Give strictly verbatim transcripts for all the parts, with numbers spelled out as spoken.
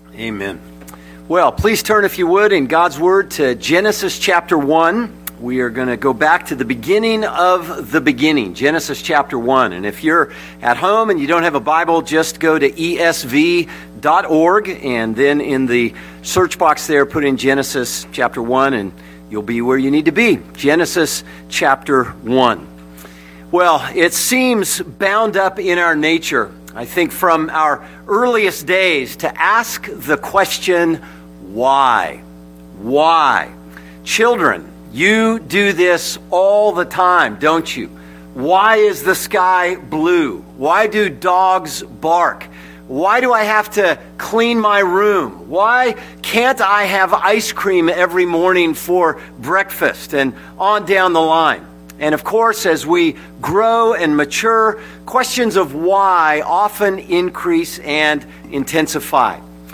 Amen. Well, please turn, if you would, in God's Word to Genesis chapter one. We are going to go back to the beginning of the beginning, Genesis chapter one. And if you're at home and you don't have a Bible, just go to E S V dot org, and then in the search box there, put in Genesis chapter one, and you'll be where you need to be. Genesis chapter one. Well, it seems bound up in our nature, I think from our earliest days, to ask the question, why? Why? Children, you do this all the time, don't you? Why is the sky blue? Why do dogs bark? Why do I have to clean my room? Why can't I have ice cream every morning for breakfast? And on down the line. And of course, as we grow and mature, questions of why often increase and intensify.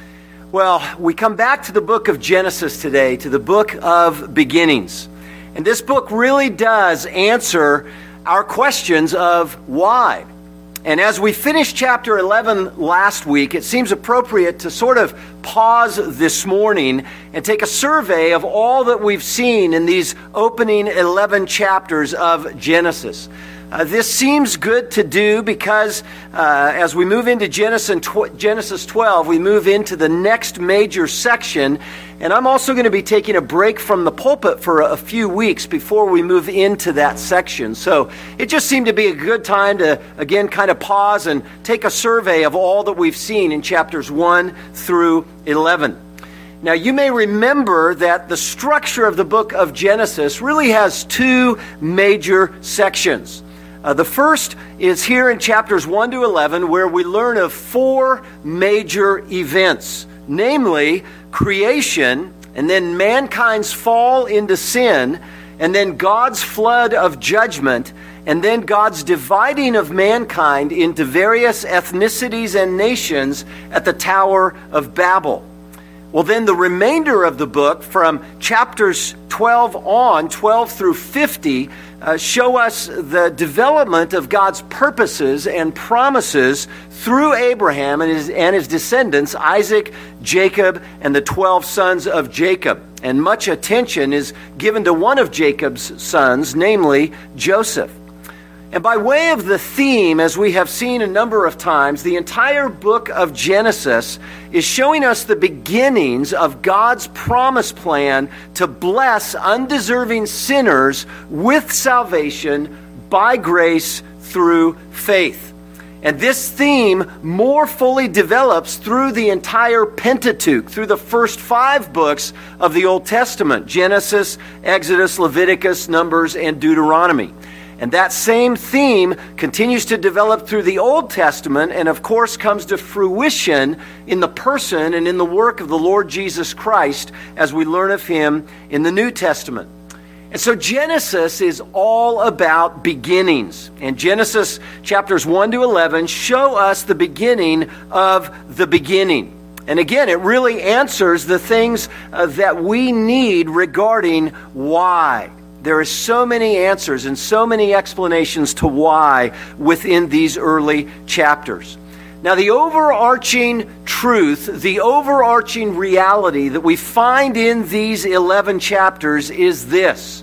Well, we come back to the book of Genesis today, to the book of beginnings. And this book really does answer our questions of why. And as we finished chapter eleven last week, it seems appropriate to sort of pause this morning and take a survey of all that we've seen in these opening eleven chapters of Genesis. Uh, this seems good to do because uh, as we move into Genesis, tw- Genesis twelve, we move into the next major section. And I'm also going to be taking a break from the pulpit for a, a few weeks before we move into that section. So it just seemed to be a good time to, again, kind of pause and take a survey of all that we've seen in chapters one through eleven. Now, you may remember that the structure of the book of Genesis really has two major sections. Uh, the first is here in chapters one to eleven, where we learn of four major events, namely creation, and then mankind's fall into sin, and then God's flood of judgment, and then God's dividing of mankind into various ethnicities and nations at the Tower of Babel. Well, then the remainder of the book, from chapters twelve on, twelve through fifty, uh, show us the development of God's purposes and promises through Abraham and his, and his descendants, Isaac, Jacob, and the twelve sons of Jacob. And much attention is given to one of Jacob's sons, namely Joseph. And by way of the theme, as we have seen a number of times, the entire book of Genesis is showing us the beginnings of God's promise plan to bless undeserving sinners with salvation by grace through faith. And this theme more fully develops through the entire Pentateuch, through the first five books of the Old Testament, Genesis, Exodus, Leviticus, Numbers, and Deuteronomy. And that same theme continues to develop through the Old Testament and, of course, comes to fruition in the person and in the work of the Lord Jesus Christ as we learn of Him in the New Testament. And so Genesis is all about beginnings. And Genesis chapters one to eleven show us the beginning of the beginning. And again, it really answers the things uh, that we need regarding why. There are so many answers and so many explanations to why within these early chapters. Now, the overarching truth, the overarching reality that we find in these eleven chapters is this: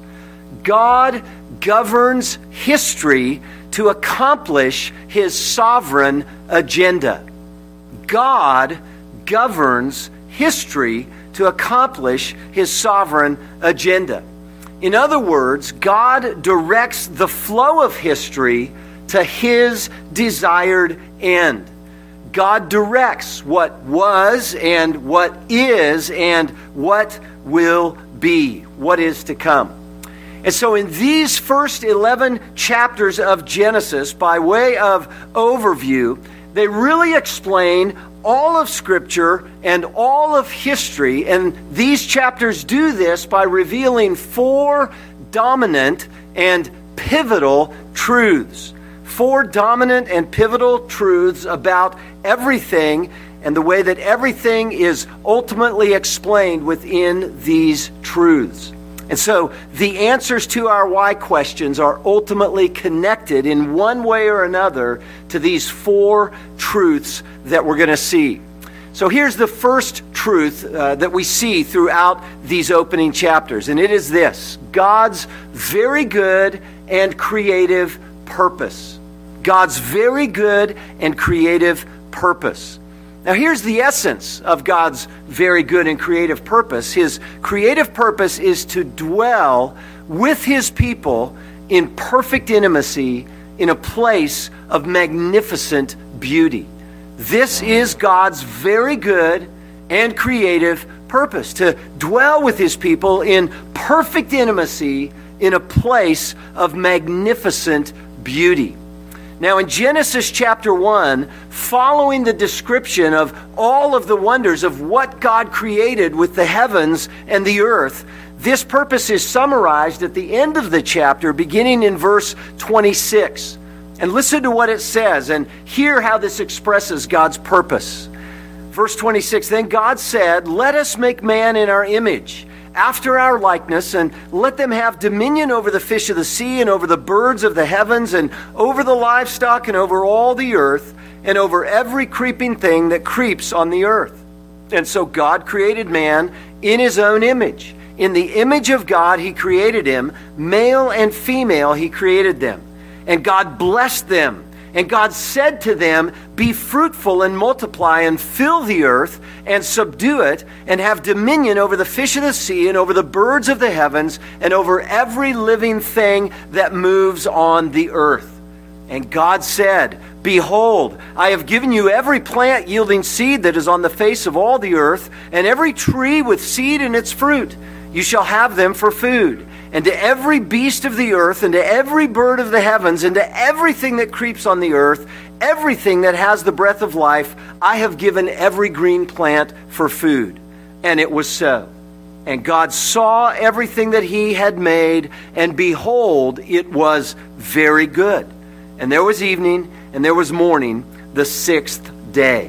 God governs history to accomplish His sovereign agenda. God governs history to accomplish His sovereign agenda. In other words, God directs the flow of history to His desired end. God directs what was and what is and what will be, what is to come. And so in these first eleven chapters of Genesis, by way of overview, they really explain all of Scripture and all of history, and these chapters do this by revealing four dominant and pivotal truths. Four dominant and pivotal truths about everything and the way that everything is ultimately explained within these truths. And so the answers to our why questions are ultimately connected in one way or another to these four truths that we're going to see. So here's the first truth uh, that we see throughout these opening chapters, and it is this: God's very good and creative purpose. God's very good and creative purpose. Now here's the essence of God's very good and creative purpose. His creative purpose is to dwell with His people in perfect intimacy in a place of magnificent beauty. This is God's very good and creative purpose, to dwell with His people in perfect intimacy in a place of magnificent beauty. Now in Genesis chapter one, following the description of all of the wonders of what God created with the heavens and the earth, this purpose is summarized at the end of the chapter, beginning in verse twenty-six. And listen to what it says and hear how this expresses God's purpose. Verse twenty-six, then God said, let us make man in our image, after our likeness, and let them have dominion over the fish of the sea, and over the birds of the heavens, and over the livestock, and over all the earth, and over every creeping thing that creeps on the earth. And so God created man in His own image. In the image of God He created him, male and female He created them. And God blessed them. And God said to them, be fruitful and multiply and fill the earth and subdue it and have dominion over the fish of the sea and over the birds of the heavens and over every living thing that moves on the earth. And God said, behold, I have given you every plant yielding seed that is on the face of all the earth, and every tree with seed in its fruit. You shall have them for food. And to every beast of the earth, and to every bird of the heavens, and to everything that creeps on the earth, everything that has the breath of life, I have given every green plant for food. And it was so. And God saw everything that He had made, and behold, it was very good. And there was evening, and there was morning, the sixth day.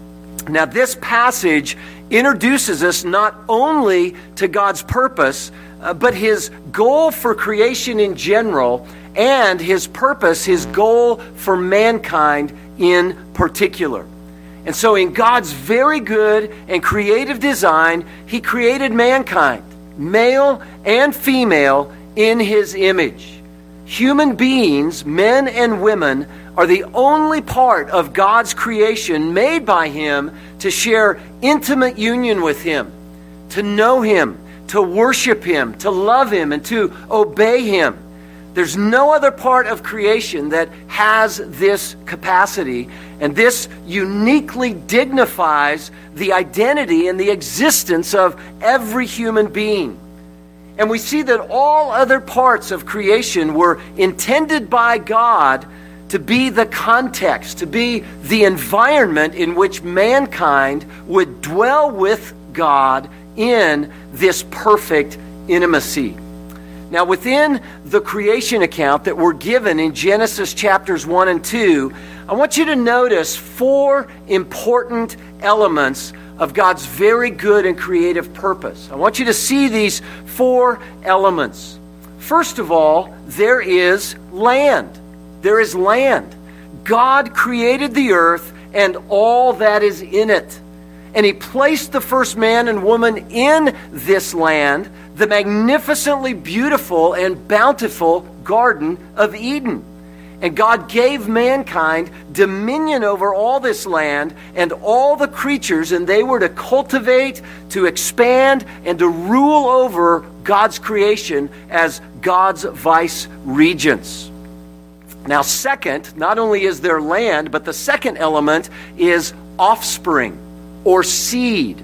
Now this passage introduces us not only to God's purpose, Uh, but His goal for creation in general, and His purpose, His goal for mankind in particular. And so in God's very good and creative design, He created mankind, male and female, in His image. Human beings, men and women, are the only part of God's creation made by Him to share intimate union with Him, to know Him, to worship Him, to love Him, and to obey Him. There's no other part of creation that has this capacity, and this uniquely dignifies the identity and the existence of every human being. And we see that all other parts of creation were intended by God to be the context, to be the environment in which mankind would dwell with God in this perfect intimacy. Now, within the creation account that we're given in Genesis chapters one and two, I want you to notice four important elements of God's very good and creative purpose. I want you to see these four elements. First of all, there is land. There is land. God created the earth and all that is in it. And He placed the first man and woman in this land, the magnificently beautiful and bountiful Garden of Eden. And God gave mankind dominion over all this land and all the creatures, and they were to cultivate, to expand, and to rule over God's creation as God's vice regents. Now, second, not only is there land, but the second element is offspring, or seed.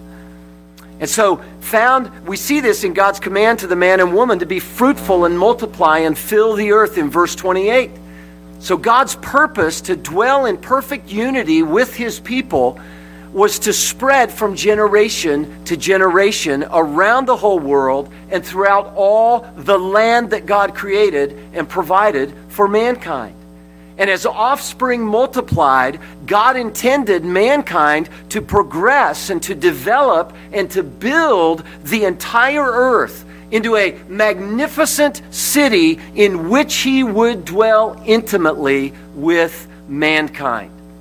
And so found, we see this in God's command to the man and woman to be fruitful and multiply and fill the earth in verse twenty-eight. So God's purpose to dwell in perfect unity with His people was to spread from generation to generation around the whole world and throughout all the land that God created and provided for mankind. And as offspring multiplied, God intended mankind to progress and to develop and to build the entire earth into a magnificent city in which He would dwell intimately with mankind.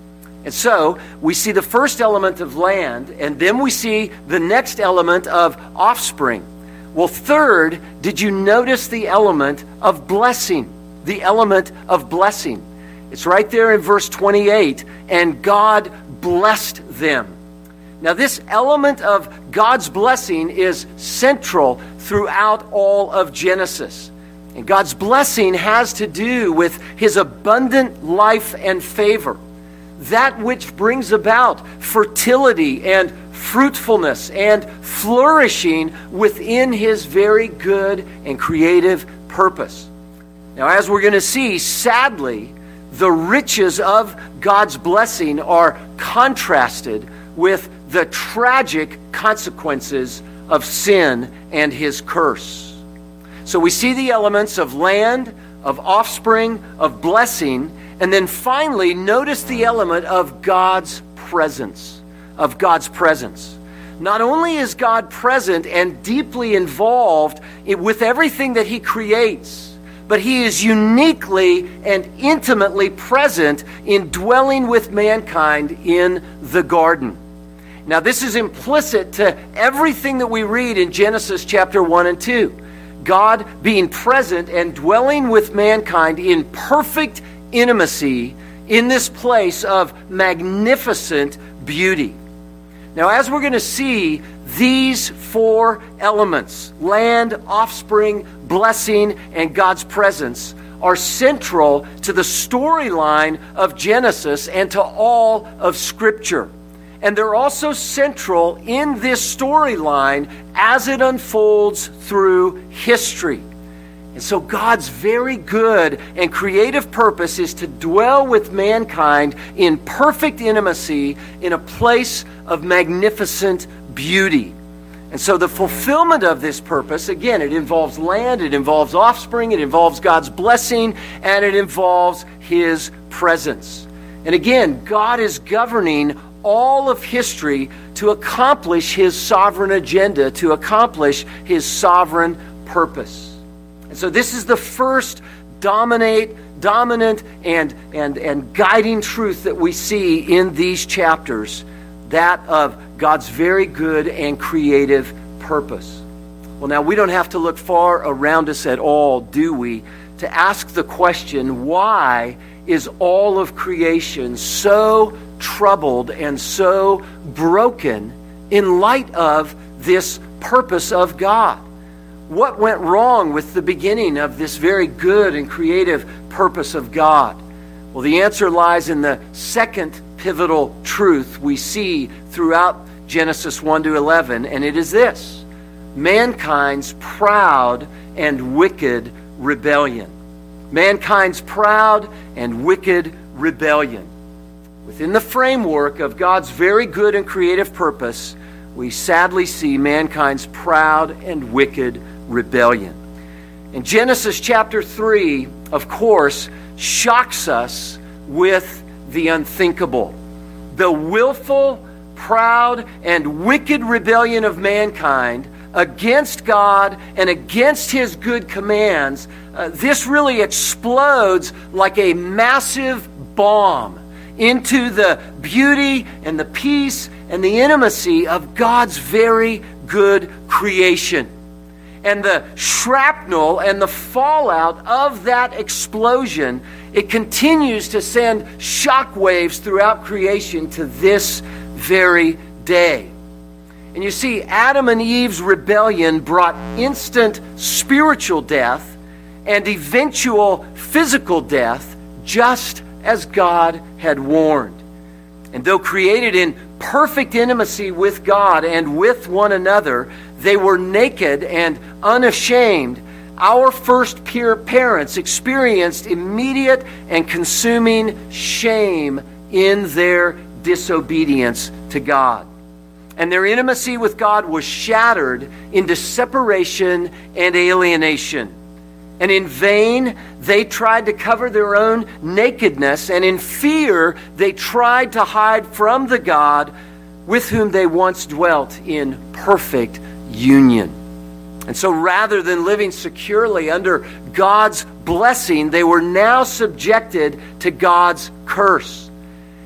And so we see the first element of land, and then we see the next element of offspring. Well, third, did you notice the element of blessing? The element of blessing. It's right there in verse twenty-eight, and God blessed them. Now, this element of God's blessing is central throughout all of Genesis. And God's blessing has to do with his abundant life and favor, that which brings about fertility and fruitfulness and flourishing within his very good and creative purpose. Now, as we're going to see, sadly, the riches of God's blessing are contrasted with the tragic consequences of sin and his curse. So we see the elements of land, of offspring, of blessing, and then finally notice the element of God's presence, of God's presence. Not only is God present and deeply involved with everything that he creates, but he is uniquely and intimately present in dwelling with mankind in the garden. Now, this is implicit to everything that we read in Genesis chapter one and two. God being present and dwelling with mankind in perfect intimacy in this place of magnificent beauty. Now, as we're going to see, these four elements, land, offspring, blessing, and God's presence, are central to the storyline of Genesis and to all of Scripture. And they're also central in this storyline as it unfolds through history. And so God's very good and creative purpose is to dwell with mankind in perfect intimacy in a place of magnificent beauty. And so the fulfillment of this purpose, again, it involves land, it involves offspring, it involves God's blessing, and it involves his presence. And again, God is governing all of history to accomplish his sovereign agenda, to accomplish his sovereign purpose. And so this is the first dominate, dominant and, and, and guiding truth that we see in these chapters, that of God's very good and creative purpose. Well, now, we don't have to look far around us at all, do we, to ask the question, why is all of creation so troubled and so broken in light of this purpose of God? What went wrong with the beginning of this very good and creative purpose of God? Well, the answer lies in the second pivotal truth we see throughout Genesis one to eleven, and it is this: mankind's proud and wicked rebellion. Mankind's proud and wicked rebellion. Within the framework of God's very good and creative purpose, we sadly see mankind's proud and wicked rebellion. And Genesis chapter three, of course, shocks us with the unthinkable. The willful, proud, and wicked rebellion of mankind against God and against his good commands, uh, this really explodes like a massive bomb into the beauty and the peace and the intimacy of God's very good creation. And the shrapnel and the fallout of that explosion, it continues to send shockwaves throughout creation to this very day. And you see, Adam and Eve's rebellion brought instant spiritual death and eventual physical death, just as God had warned. And though created in perfect intimacy with God and with one another, they were naked and unashamed. Our first peer parents experienced immediate and consuming shame in their disobedience to God. And their intimacy with God was shattered into separation and alienation. And in vain, they tried to cover their own nakedness, and in fear, they tried to hide from the God with whom they once dwelt in perfect union. And so rather than living securely under God's blessing, they were now subjected to God's curse.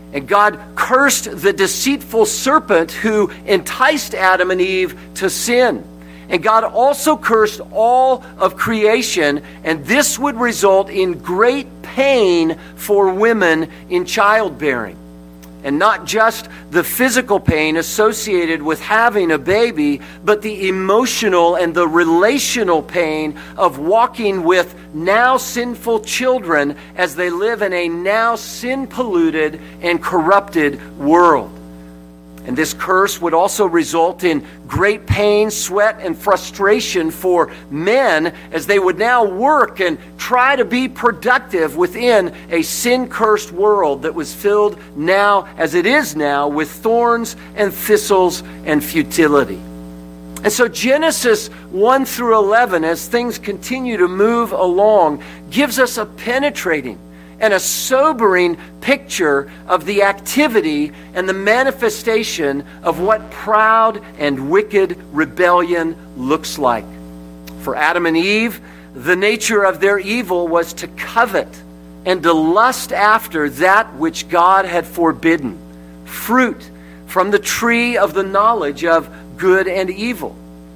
And God cursed the deceitful serpent who enticed Adam and Eve to sin. And God also cursed all of creation, and this would result in great pain for women in childbearing. And not just the physical pain associated with having a baby, but the emotional and the relational pain of walking with now sinful children as they live in a now sin-polluted and corrupted world. And this curse would also result in great pain, sweat, and frustration for men as they would now work and try to be productive within a sin-cursed world that was filled now, as it is now, with thorns and thistles and futility. And so Genesis one through eleven, as things continue to move along, gives us a penetrating and a sobering picture of the activity and the manifestation of what proud and wicked rebellion looks like. For Adam and Eve, the nature of their evil was to covet and to lust after that which God had forbidden, fruit from the tree of the knowledge of good and evil.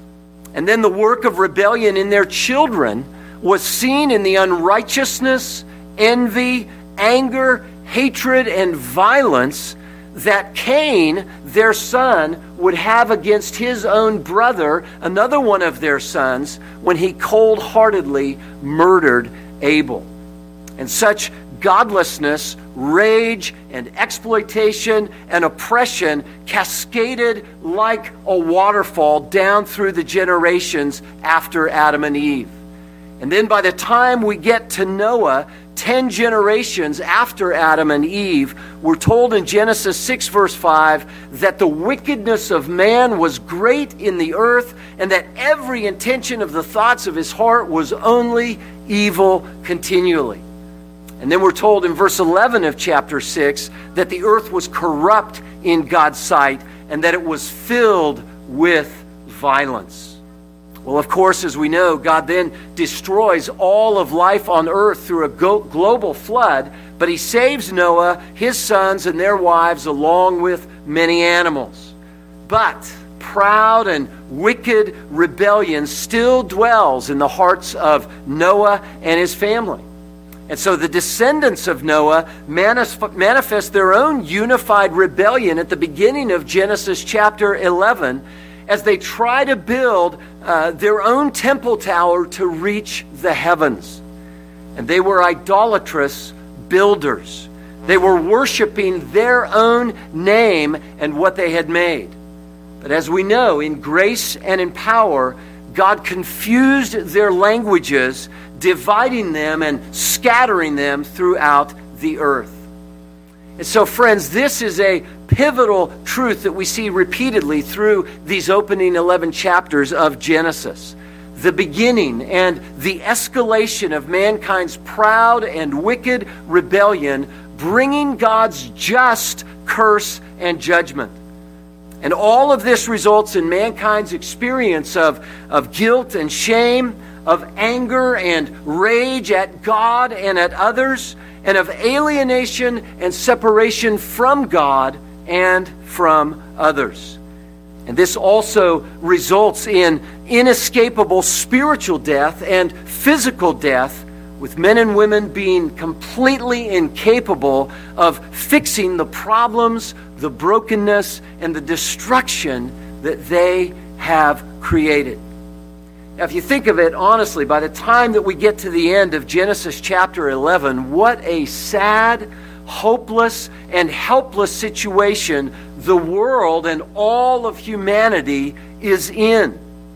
And then the work of rebellion in their children was seen in the unrighteousness, envy, anger, hatred, and violence that Cain, their son, would have against his own brother, another one of their sons, when he cold-heartedly murdered Abel. And such godlessness, rage, and exploitation and oppression cascaded like a waterfall down through the generations after Adam and Eve. And then by the time we get to Noah, ten generations after Adam and Eve, we're told in Genesis six verse five that the wickedness of man was great in the earth and that every intention of the thoughts of his heart was only evil continually. And then we're told in verse eleven of chapter six that the earth was corrupt in God's sight and that it was filled with violence. Well, of course, as we know, God then destroys all of life on earth through a go- global flood, but he saves Noah, his sons, and their wives, along with many animals. But proud and wicked rebellion still dwells in the hearts of Noah and his family. And so the descendants of Noah manif- manifest their own unified rebellion at the beginning of Genesis chapter eleven, as they try to build uh, their own temple tower to reach the heavens. And they were idolatrous builders. They were worshiping their own name and what they had made. But as we know, in grace and in power, God confused their languages, dividing them and scattering them throughout the earth. And so, friends, this is a pivotal truth that we see repeatedly through these opening eleven chapters of Genesis. The beginning and the escalation of mankind's proud and wicked rebellion, bringing God's just curse and judgment. And all of this results in mankind's experience of, of guilt and shame, of anger and rage at God and at others, and of alienation and separation from God and from others. And this also results in inescapable spiritual death and physical death, with men and women being completely incapable of fixing the problems, the brokenness, and the destruction that they have created. Now, if you think of it honestly, by the time that we get to the end of Genesis chapter eleven, what a sad, hopeless, and helpless situation the world and all of humanity is in.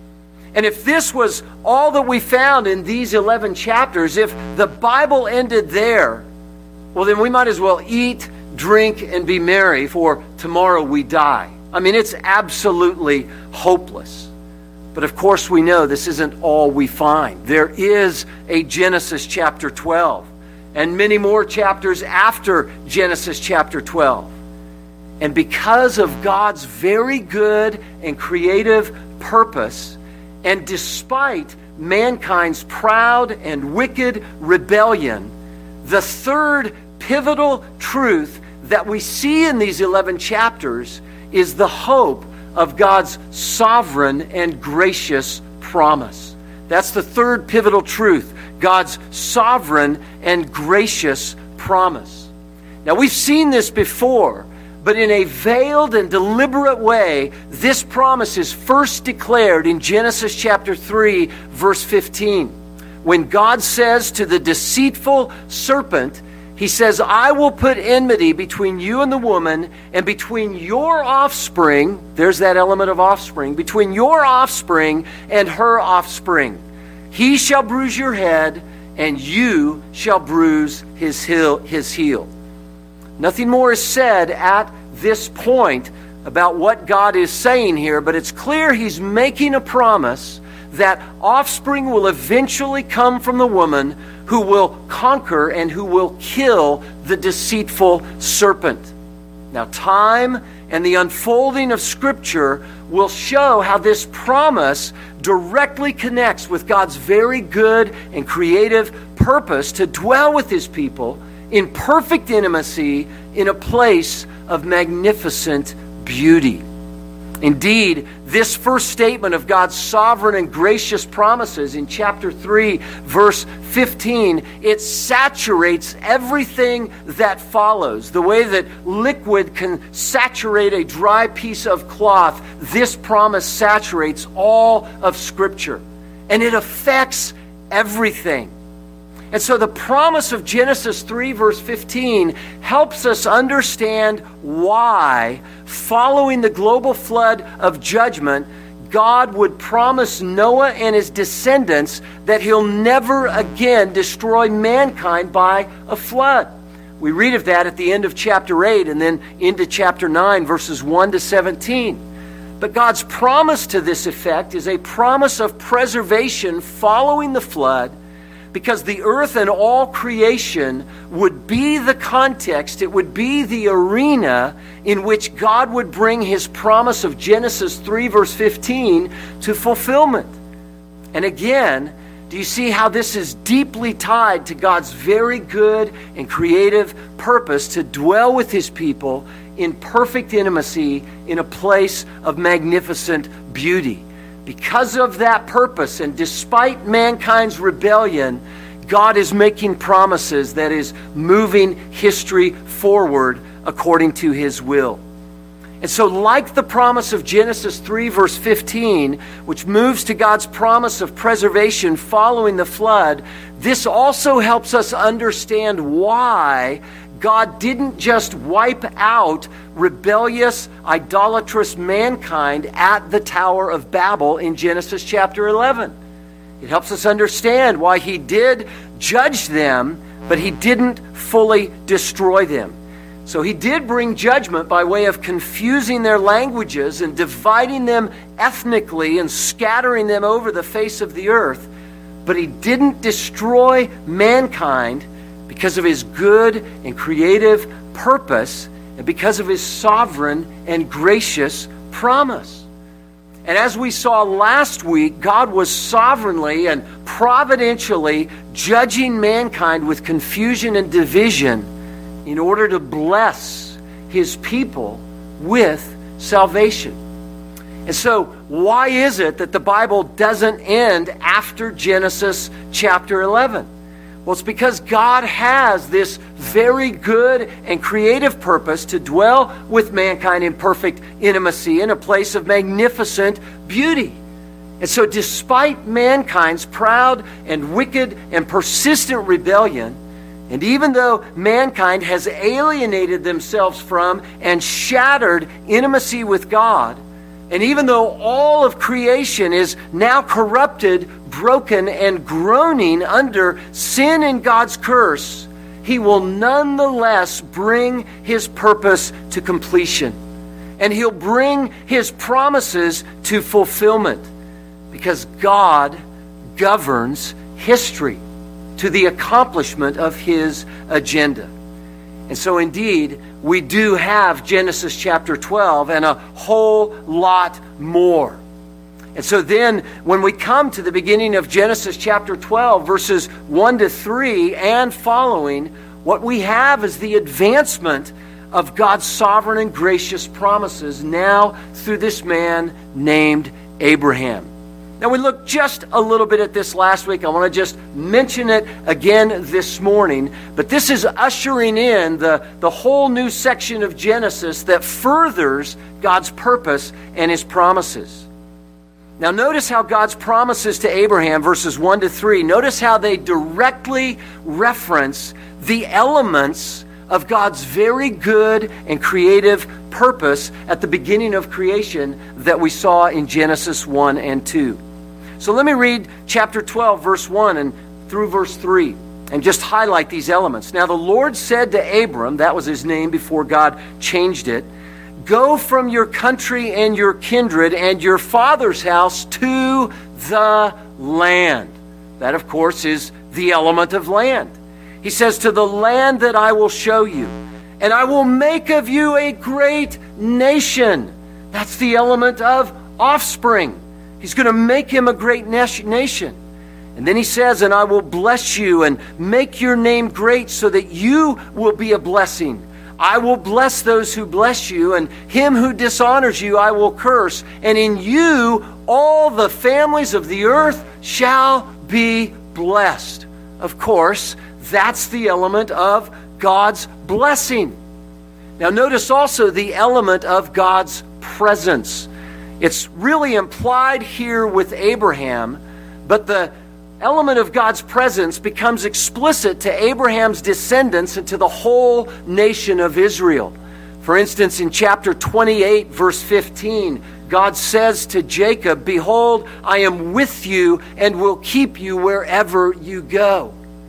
And if this was all that we found in these eleven chapters, if the Bible ended there, well, then we might as well eat, drink, and be merry, for tomorrow we die. I mean, it's absolutely hopeless. But of course we know this isn't all we find. There is a Genesis chapter twelve, and many more chapters after Genesis chapter twelve. And because of God's very good and creative purpose, and despite mankind's proud and wicked rebellion, the third pivotal truth that we see in these eleven chapters is the hope of God's sovereign and gracious promise. That's the third pivotal truth, God's sovereign and gracious promise. Now, we've seen this before, but in a veiled and deliberate way, this promise is first declared in Genesis chapter three, verse fifteen. When God says to the deceitful serpent, He says, I will put enmity between you and the woman, and between your offspring, there's that element of offspring, between your offspring and her offspring. He shall bruise your head, and you shall bruise his heel. His heel. Nothing more is said at this point about what God is saying here, but it's clear He's making a promise that offspring will eventually come from the woman who will conquer and who will kill the deceitful serpent. Now, time and the unfolding of Scripture will show how this promise directly connects with God's very good and creative purpose to dwell with His people in perfect intimacy in a place of magnificent beauty. Indeed, this first statement of God's sovereign and gracious promises in chapter three, verse fifteen, it saturates everything that follows. The way that liquid can saturate a dry piece of cloth, this promise saturates all of Scripture. And it affects everything. And so the promise of Genesis three, verse fifteen, helps us understand why, following the global flood of judgment, God would promise Noah and his descendants that He'll never again destroy mankind by a flood. We read of that at the end of chapter eight and then into chapter nine, verses one to seventeen. But God's promise to this effect is a promise of preservation following the flood, because the earth and all creation would be the context, it would be the arena in which God would bring His promise of Genesis three, verse fifteen to fulfillment. And again, do you see how this is deeply tied to God's very good and creative purpose to dwell with His people in perfect intimacy in a place of magnificent beauty? Because of that purpose, and despite mankind's rebellion, God is making promises that is moving history forward according to His will. And so, like the promise of Genesis three, verse fifteen, which moves to God's promise of preservation following the flood, this also helps us understand why God didn't just wipe out rebellious, idolatrous mankind at the Tower of Babel in Genesis chapter eleven. It helps us understand why He did judge them, but He didn't fully destroy them. So He did bring judgment by way of confusing their languages and dividing them ethnically and scattering them over the face of the earth. But He didn't destroy mankind because of His good and creative purpose and because of His sovereign and gracious promise. And as we saw last week, God was sovereignly and providentially judging mankind with confusion and division in order to bless His people with salvation. And so, why is it that the Bible doesn't end after Genesis chapter eleven? Well, it's because God has this very good and creative purpose to dwell with mankind in perfect intimacy in a place of magnificent beauty. And so despite mankind's proud and wicked and persistent rebellion, and even though mankind has alienated themselves from and shattered intimacy with God, and even though all of creation is now corrupted, broken, and groaning under sin and God's curse, He will nonetheless bring His purpose to completion. And He'll bring His promises to fulfillment, because God governs history to the accomplishment of His agenda. And so indeed, we do have Genesis chapter twelve and a whole lot more. And so then, when we come to the beginning of Genesis chapter twelve, verses one to three and following, what we have is the advancement of God's sovereign and gracious promises now through this man named Abraham. Now, we looked just a little bit at this last week. I want to just mention it again this morning. But this is ushering in the, the whole new section of Genesis that furthers God's purpose and His promises. Now, notice how God's promises to Abraham, verses one to three, notice how they directly reference the elements of God's very good and creative purpose at the beginning of creation that we saw in Genesis one and two. So let me read chapter twelve, verse one and through verse three, and just highlight these elements. Now the Lord said to Abram, that was his name before God changed it, "Go from your country and your kindred and your father's house to the land." That, of course, is the element of land. He says, "To the land that I will show you, and I will make of you a great nation." That's the element of offspring. He's going to make him a great nation. And then he says, "And I will bless you and make your name great so that you will be a blessing. I will bless those who bless you, and him who dishonors you I will curse. And in you all the families of the earth shall be blessed." Of course, that's the element of God's blessing. Now notice also the element of God's presence. It's really implied here with Abraham, but the element of God's presence becomes explicit to Abraham's descendants and to the whole nation of Israel. For instance, in chapter twenty-eight, verse fifteen, God says to Jacob, "Behold, I am with you and will keep you wherever you go."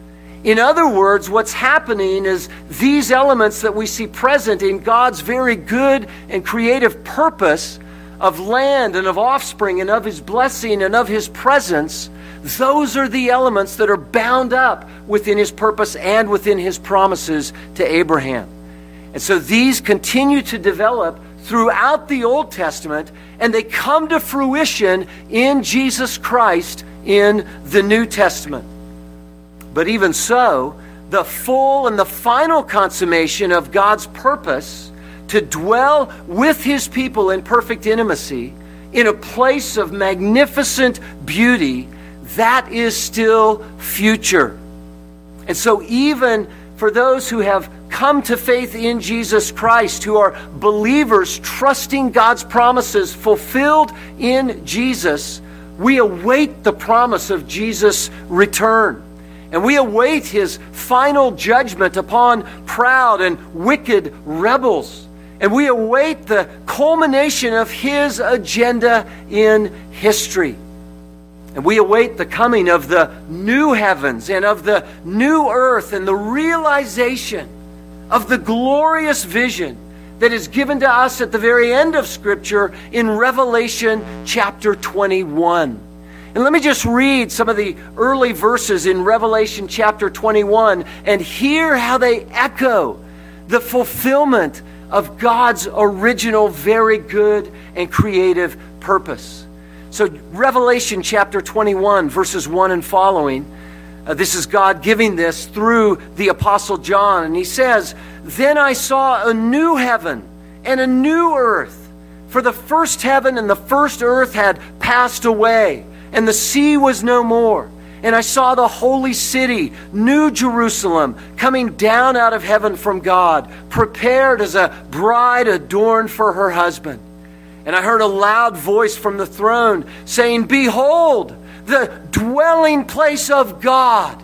In other words, what's happening is these elements that we see present in God's very good and creative purpose of land and of offspring and of His blessing and of His presence, those are the elements that are bound up within His purpose and within His promises to Abraham. And so these continue to develop throughout the Old Testament, and they come to fruition in Jesus Christ in the New Testament. But even so, the full and the final consummation of God's purpose to dwell with His people in perfect intimacy, in a place of magnificent beauty, that is still future. And so even for those who have come to faith in Jesus Christ, who are believers trusting God's promises fulfilled in Jesus, we await the promise of Jesus' return. And we await His final judgment upon proud and wicked rebels. And we await the culmination of His agenda in history. And we await the coming of the new heavens and of the new earth and the realization of the glorious vision that is given to us at the very end of Scripture in Revelation chapter twenty-one. And let me just read some of the early verses in Revelation chapter twenty-one and hear how they echo the fulfillment of God's original very good and creative purpose. So Revelation chapter twenty-one, verses one and following, uh, this is God giving this through the Apostle John. And he says, "Then I saw a new heaven and a new earth, for the first heaven and the first earth had passed away, and the sea was no more. And I saw the holy city, New Jerusalem, coming down out of heaven from God, prepared as a bride adorned for her husband. And I heard a loud voice from the throne saying, 'Behold, the dwelling place of God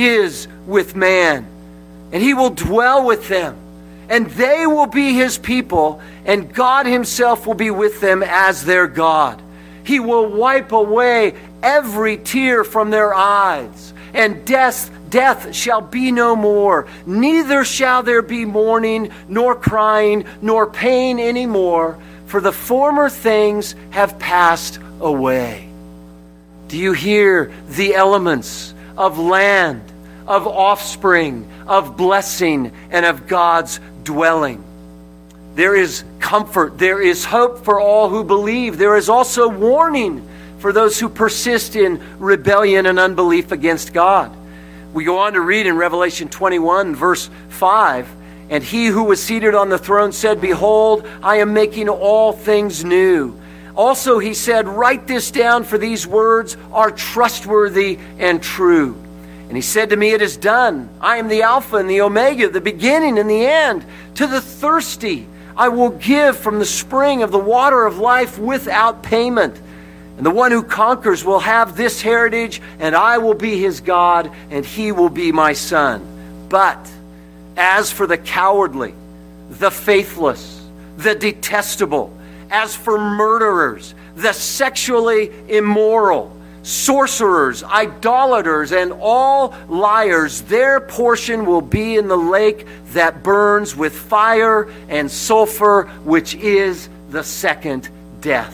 is with man, and He will dwell with them, and they will be His people, and God Himself will be with them as their God. He will wipe away every tear from their eyes, and death, death shall be no more. Neither shall there be mourning, nor crying, nor pain any more, for the former things have passed away.'" Do you hear the elements of land, of offspring, of blessing, and of God's dwelling? There is comfort, there is hope for all who believe. There is also warning for those who persist in rebellion and unbelief against God. We go on to read in Revelation twenty-one, verse five, And he who was seated on the throne said, Behold, I am making all things new. Also he said, Write this down, for these words are trustworthy and true. And he said to me, It is done. I am the Alpha and the Omega, the beginning and the end. To the thirsty I will give from the spring of the water of life without payment. And the one who conquers will have this heritage, and I will be his God, and he will be my son. But as for the cowardly, the faithless, the detestable, as for murderers, the sexually immoral, sorcerers, idolaters, and all liars, their portion will be in the lake that burns with fire and sulfur, which is the second death.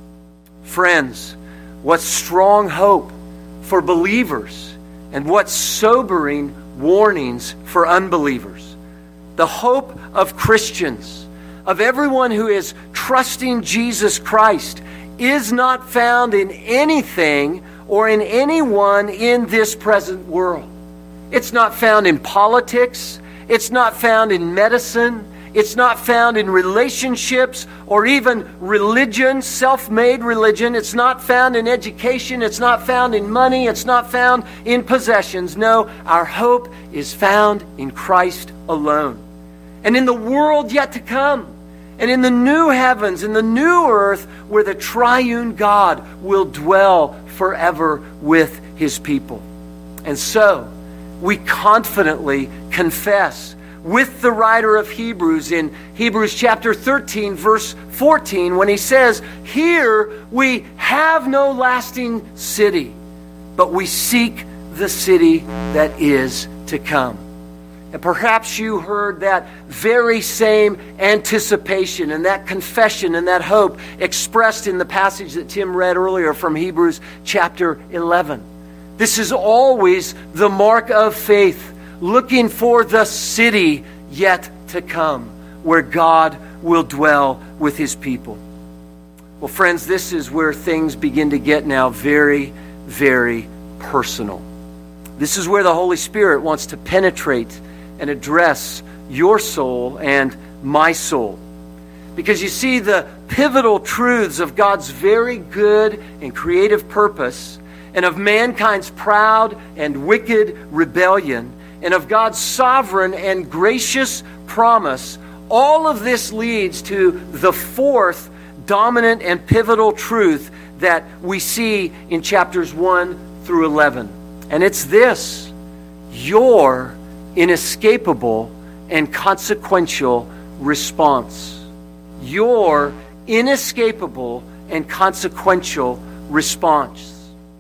Friends, what strong hope for believers, and what sobering warnings for unbelievers. The hope of Christians, of everyone who is trusting Jesus Christ, is not found in anything or in anyone in this present world. It's not found in politics. It's not found in medicine. It's not found in relationships or even religion, self-made religion. It's not found in education. It's not found in money. It's not found in possessions. No, our hope is found in Christ alone. And in the world yet to come. And in the new heavens, in the new earth, where the triune God will dwell forever with his people. And so, we confidently confess with the writer of Hebrews in Hebrews chapter thirteen, verse fourteen, when he says, Here we have no lasting city, but we seek the city that is to come. And perhaps you heard that very same anticipation and that confession and that hope expressed in the passage that Tim read earlier from Hebrews chapter eleven. This is always the mark of faith, looking for the city yet to come, where God will dwell with his people. Well, friends, this is where things begin to get now very, very personal. This is where the Holy Spirit wants to penetrate and address your soul and my soul. Because you see, the pivotal truths of God's very good and creative purpose, and of mankind's proud and wicked rebellion, and of God's sovereign and gracious promise, all of this leads to the fourth dominant and pivotal truth that we see in chapters one through eleven. And it's this: your inescapable and consequential response. Your inescapable and consequential response.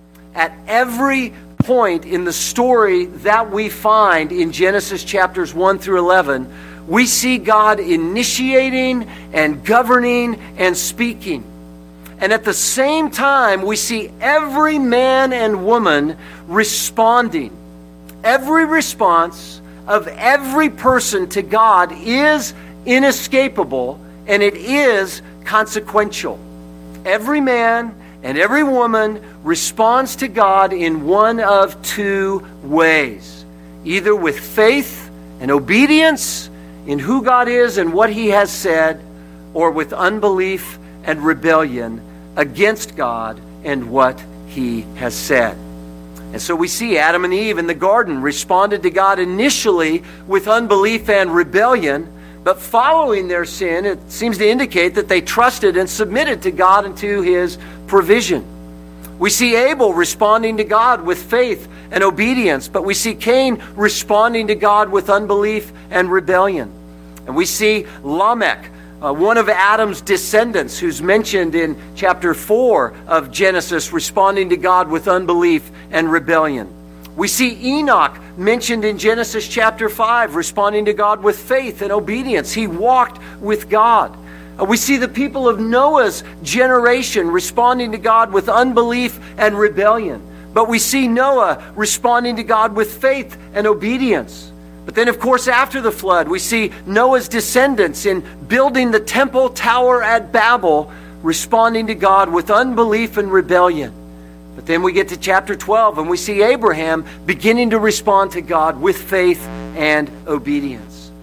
At every point in the story that we find in Genesis chapters one through eleven, we see God initiating and governing and speaking. And at the same time, we see every man and woman responding. Every response of every person to God is inescapable, and it is consequential. Every man and every woman responds to God in one of two ways. Either with faith and obedience in who God is and what he has said, or with unbelief and rebellion against God and what he has said. And so we see Adam and Eve in the garden responded to God initially with unbelief and rebellion, but following their sin, it seems to indicate that they trusted and submitted to God and to his provision. We see Abel responding to God with faith and obedience, but we see Cain responding to God with unbelief and rebellion. And we see Lamech, uh, one of Adam's descendants, who's mentioned in chapter four of Genesis, responding to God with unbelief and rebellion. We see Enoch mentioned in Genesis chapter five, responding to God with faith and obedience. He walked with God. Uh, we see the people of Noah's generation responding to God with unbelief and rebellion. But we see Noah responding to God with faith and obedience. But then, of course, after the flood, we see Noah's descendants in building the temple tower at Babel, responding to God with unbelief and rebellion. But then we get to chapter twelve, and we see Abraham beginning to respond to God with faith and obedience.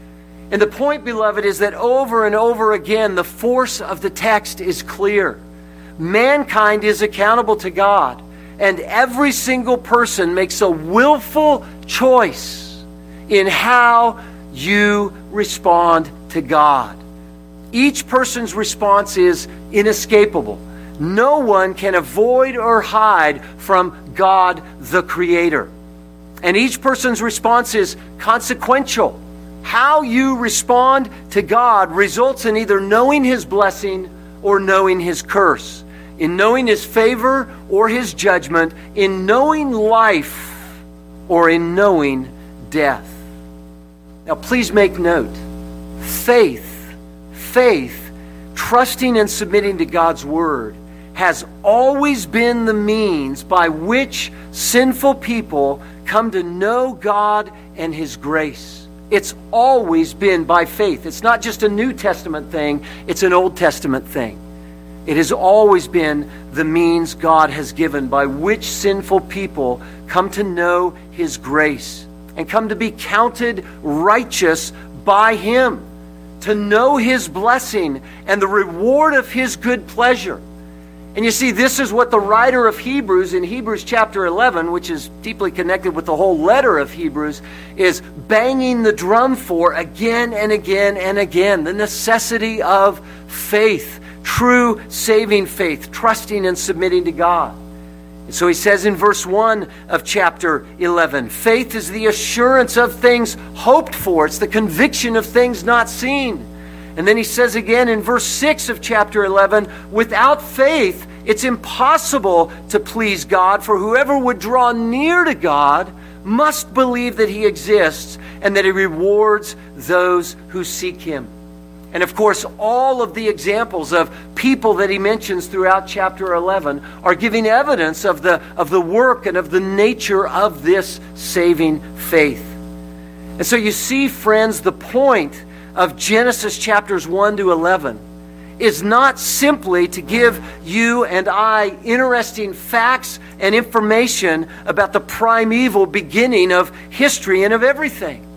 And the point, beloved, is that over and over again, the force of the text is clear. Mankind is accountable to God, and every single person makes a willful choice in how you respond to God. Each person's response is inescapable. No one can avoid or hide from God, the Creator. And each person's response is consequential. How you respond to God results in either knowing His blessing or knowing His curse, in knowing His favor or His judgment, in knowing life or in knowing death. Now please make note, faith, faith, trusting and submitting to God's Word, has always been the means by which sinful people come to know God and His grace. It's always been by faith. It's not just a New Testament thing, it's an Old Testament thing. It has always been the means God has given by which sinful people come to know His grace and come to be counted righteous by Him, to know His blessing and the reward of His good pleasure. And you see, this is what the writer of Hebrews in Hebrews chapter eleven, which is deeply connected with the whole letter of Hebrews, is banging the drum for again and again and again. The necessity of faith, true saving faith, trusting and submitting to God. And so he says in verse one of chapter eleven, faith is the assurance of things hoped for. It's the conviction of things not seen. And then he says again in verse six of chapter eleven, without faith, it's impossible to please God, for whoever would draw near to God must believe that He exists and that He rewards those who seek Him. And of course, all of the examples of people that he mentions throughout chapter eleven are giving evidence of the, of the work and of the nature of this saving faith. And so you see, friends, the point of Genesis chapters one to eleven is not simply to give you and I interesting facts and information about the primeval beginning of history and of everything.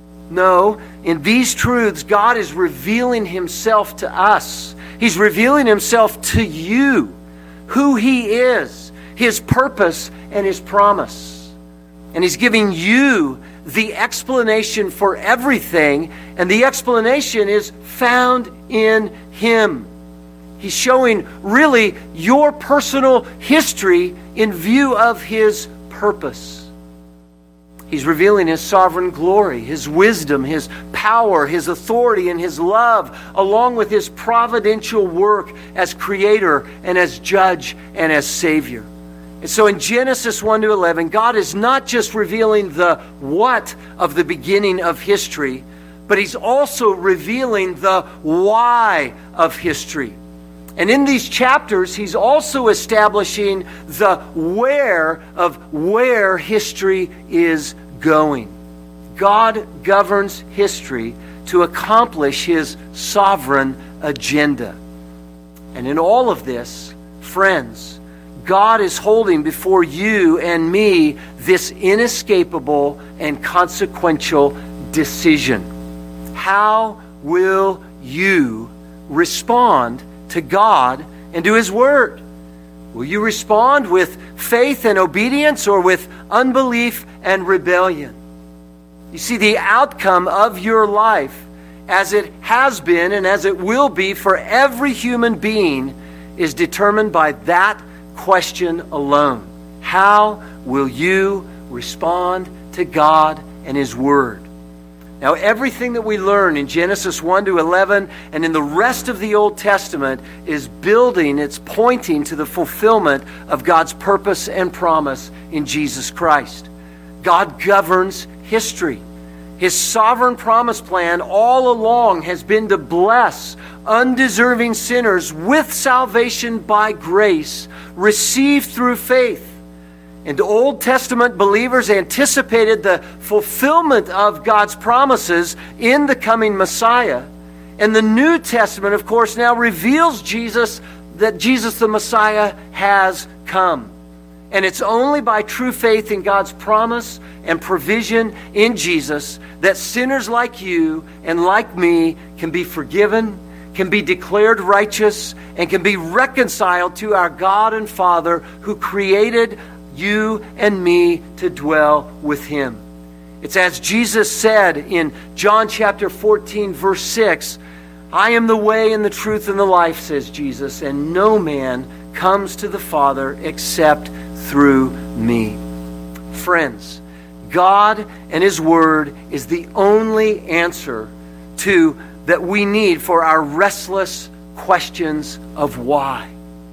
No, in these truths, God is revealing Himself to us. He's revealing Himself to you, who He is, His purpose and His promise. And He's giving you the explanation for everything, and the explanation is found in Him. He's showing really your personal history in view of His purpose. He's revealing His sovereign glory, His wisdom, His power, His authority, and His love, along with His providential work as Creator and as Judge and as Savior. And so in Genesis one to eleven, God is not just revealing the what of the beginning of history, but He's also revealing the why of history. And in these chapters, He's also establishing the where of where history is going. God governs history to accomplish His sovereign agenda. And in all of this, friends, God is holding before you and me this inescapable and consequential decision. How will you respond to God and to His Word? Will you respond with faith and obedience, or with unbelief and rebellion? You see, the outcome of your life, as it has been and as it will be for every human being, is determined by that question alone. How will you respond to God and His Word? Now, everything that we learn in Genesis one to eleven and in the rest of the Old Testament is building, it's pointing to the fulfillment of God's purpose and promise in Jesus Christ. God governs history. His sovereign promise plan all along has been to bless undeserving sinners with salvation by grace, received through faith. And Old Testament believers anticipated the fulfillment of God's promises in the coming Messiah. And the New Testament, of course, now reveals Jesus, that Jesus the Messiah has come. And it's only by true faith in God's promise and provision in Jesus that sinners like you and like me can be forgiven, can be declared righteous, and can be reconciled to our God and Father who created you and me to dwell with Him. It's as Jesus said in John chapter fourteen, verse six, I am the way and the truth and the life, says Jesus, and no man comes to the Father except through me. Friends, God and His Word is the only answer to that we need for our restless questions of why.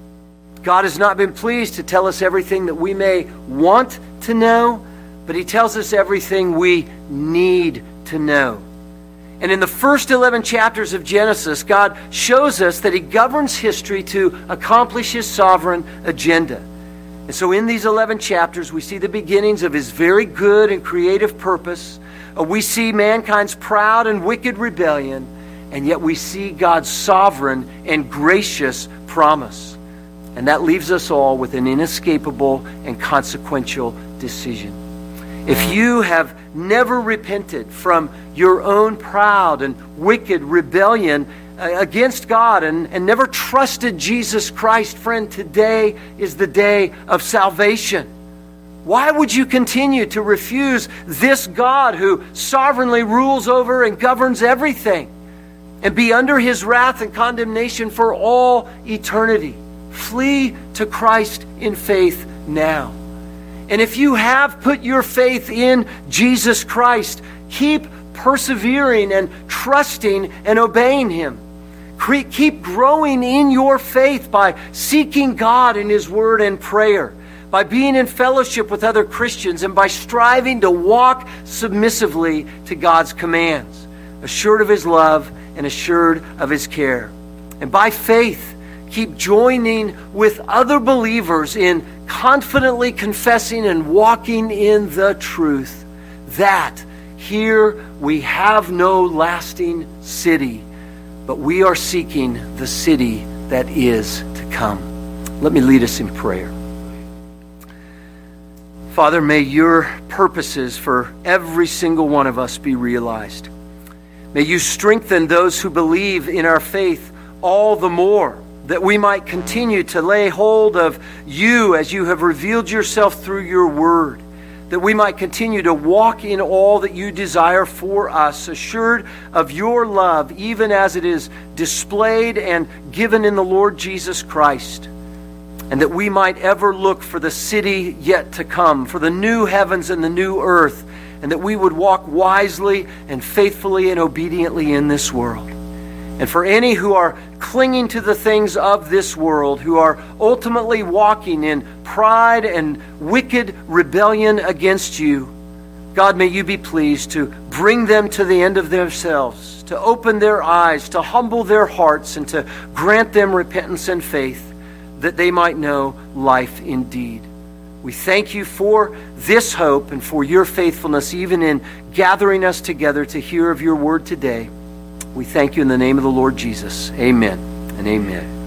God has not been pleased to tell us everything that we may want to know, but He tells us everything we need to know. And in the first eleven chapters of Genesis, God shows us that He governs history to accomplish His sovereign agenda. And so in these eleven chapters, we see the beginnings of His very good and creative purpose. Uh, we see mankind's proud and wicked rebellion, and yet we see God's sovereign and gracious promise. And that leaves us all with an inescapable and consequential decision. If you have never repented from your own proud and wicked rebellion against God and, and never trusted Jesus Christ, friend, today is the day of salvation. Why would you continue to refuse this God who sovereignly rules over and governs everything and be under His wrath and condemnation for all eternity? Flee to Christ in faith now. And if you have put your faith in Jesus Christ, keep persevering and trusting and obeying Him. Keep growing in your faith by seeking God in His Word and prayer, by being in fellowship with other Christians, and by striving to walk submissively to God's commands, assured of His love and assured of His care. And by faith, keep joining with other believers in confidently confessing and walking in the truth that here we have no lasting city, but we are seeking the city that is to come. Let me lead us in prayer. Father, may your purposes for every single one of us be realized. May you strengthen those who believe in our faith all the more, that we might continue to lay hold of you as you have revealed yourself through your word, that we might continue to walk in all that you desire for us, assured of your love, even as it is displayed and given in the Lord Jesus Christ, and that we might ever look for the city yet to come, for the new heavens and the new earth, and that we would walk wisely and faithfully and obediently in this world. And for any who are clinging to the things of this world, who are ultimately walking in pride and wicked rebellion against you, God, may you be pleased to bring them to the end of themselves, to open their eyes, to humble their hearts, and to grant them repentance and faith, that they might know life indeed. We thank you for this hope and for your faithfulness, even in gathering us together to hear of your word today. We thank you in the name of the Lord Jesus. Amen and amen.